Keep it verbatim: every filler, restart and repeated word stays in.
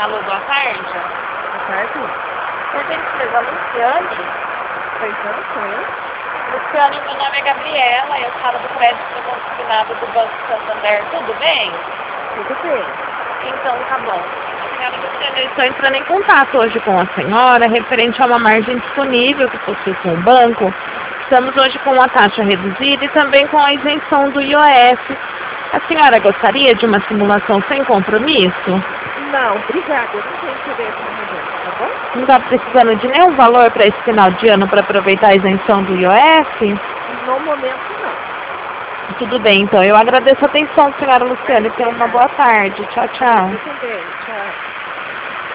Alô, boa tarde. Boa tarde. Por gentileza, a Luciane? Pois não, sou eu. Luciane, meu nome é Gabriela, eu falo do crédito consignado do Banco Santander, tudo bem? Tudo bem. Então, tá bom. Senhora Luciane, eu estou entrando em contato hoje com a senhora, referente a uma margem disponível que possui com o banco. Estamos hoje com uma taxa reduzida e também com a isenção do I O F. A senhora gostaria de uma simulação sem compromisso? Não, obrigada. Eu não tenho interesse no momento, tá bom? Não está precisando de nenhum valor para esse final de ano para aproveitar a isenção do I O F? No momento, não. Tudo bem, então. Eu agradeço a atenção, senhora Luciane. Tenha uma boa tarde. Tchau, tchau. Eu também. Tchau.